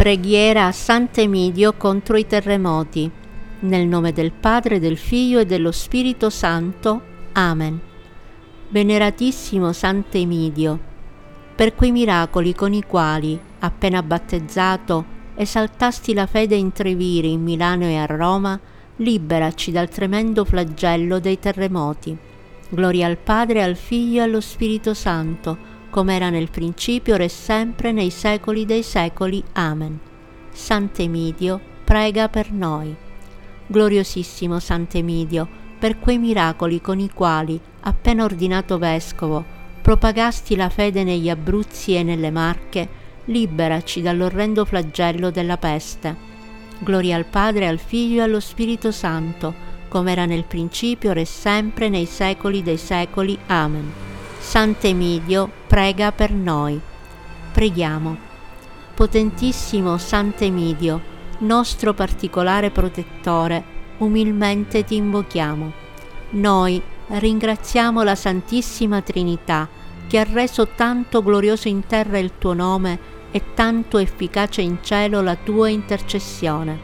Preghiera a Sant'Emidio contro i terremoti. Nel nome del Padre, del Figlio e dello Spirito Santo. Amen. Veneratissimo Sant'Emidio, per quei miracoli con i quali, appena battezzato, esaltasti la fede in Treviri, in Milano e a Roma, liberaci dal tremendo flagello dei terremoti. Gloria al Padre, al Figlio e allo Spirito Santo, come era nel principio, ora e sempre, nei secoli dei secoli. Amen. Sant'Emidio, prega per noi. Gloriosissimo Sant'Emidio, per quei miracoli con i quali, appena ordinato vescovo, propagasti la fede negli Abruzzi e nelle Marche, liberaci dall'orrendo flagello della peste. Gloria al Padre, al Figlio e allo Spirito Santo, come era nel principio, ora e sempre, nei secoli dei secoli. Amen. Sant'Emidio, prega per noi. Preghiamo. Potentissimo Sant'Emidio, nostro particolare protettore, umilmente ti invochiamo. Noi ringraziamo la Santissima Trinità, che ha reso tanto glorioso in terra il tuo nome e tanto efficace in cielo la tua intercessione.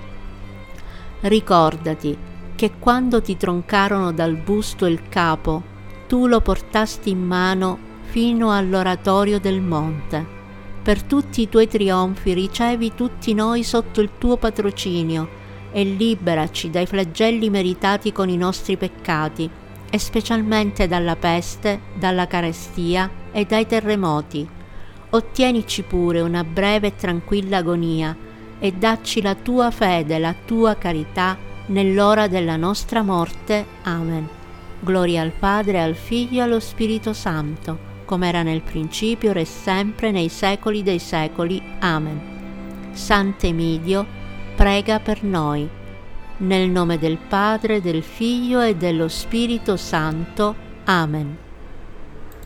Ricordati che quando ti troncarono dal busto il capo, tu lo portasti in mano fino all'oratorio del monte. Per tutti i tuoi trionfi ricevi tutti noi sotto il tuo patrocinio e liberaci dai flagelli meritati con i nostri peccati, e specialmente dalla peste, dalla carestia e dai terremoti. Ottienici pure una breve e tranquilla agonia e dacci la tua fede, la tua carità nell'ora della nostra morte. Amen. Gloria al Padre, al Figlio e allo Spirito Santo, come era nel principio, ora e sempre, nei secoli dei secoli. Amen. Sant'Emidio, prega per noi. Nel nome del Padre, del Figlio e dello Spirito Santo. Amen.